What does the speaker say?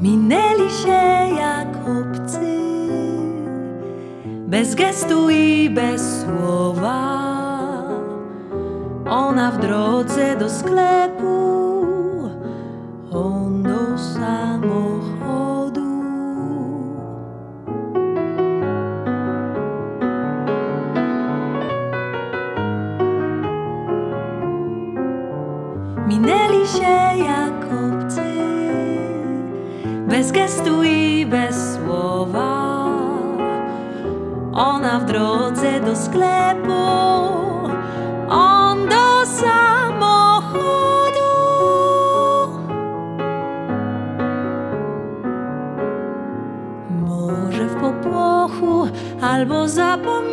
Minęli się jak obcy, bez gestu i bez słowa. Ona w drodze do sklepu, on do samochodu. Minęli się jak obcy, bez gestu i bez słowa. Ona w drodze do sklepu, on do samochodu. Może w popłochu albo zapomnieniu